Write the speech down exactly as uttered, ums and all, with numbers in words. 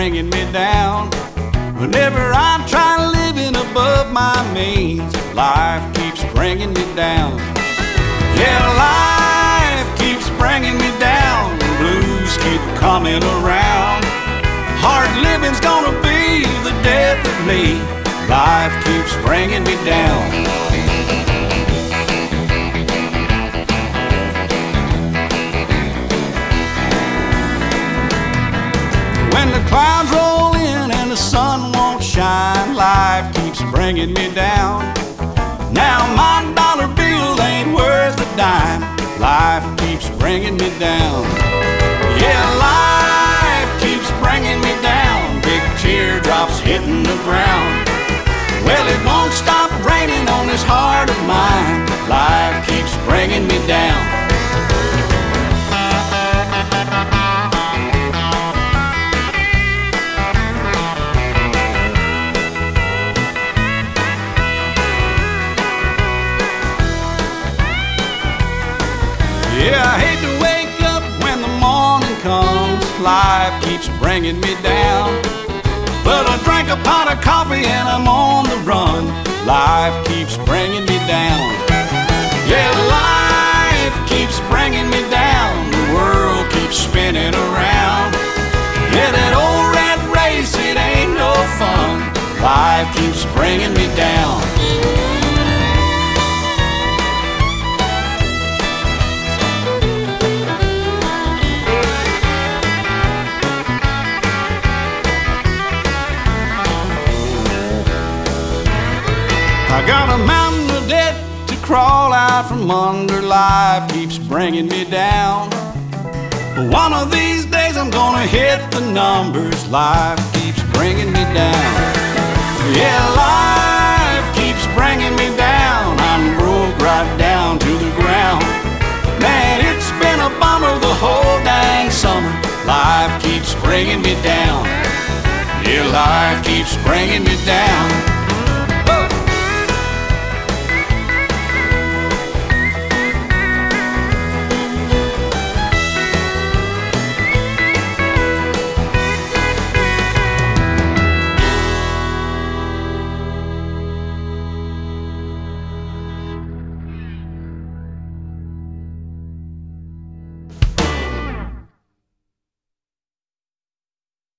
bringing me down. Whenever I try living above my means, life keeps bringing me down. Yeah, life keeps bringing me down. The blues keep coming around. Hard living's gonna be the death of me. Life keeps bringing me down. When the clouds roll in and the sun won't shine, life keeps bringing me down. Now my dollar bill ain't worth a dime. Life keeps bringing me down. Yeah, life keeps bringing me down. Big teardrops hitting the ground. Well, it won't stop raining on this heart of mine. Life keeps bringing me down. Yeah, I hate to wake up when the morning comes. Life keeps bringing me down. But I drank a pot of coffee and I'm on the run. Life keeps bringing me down. Yeah, life keeps bringing me down. The world keeps spinning around. Yeah, that old rat race, it ain't no fun. Life keeps bringing me down. I got a mountain of debt to crawl out from under. Life keeps bringing me down. But one of these days I'm gonna hit the numbers. Life keeps bringing me down. Yeah, life keeps bringing me down. I'm broke right down to the ground. Man, it's been a bummer the whole dang summer. Life keeps bringing me down. Yeah, life keeps bringing me down.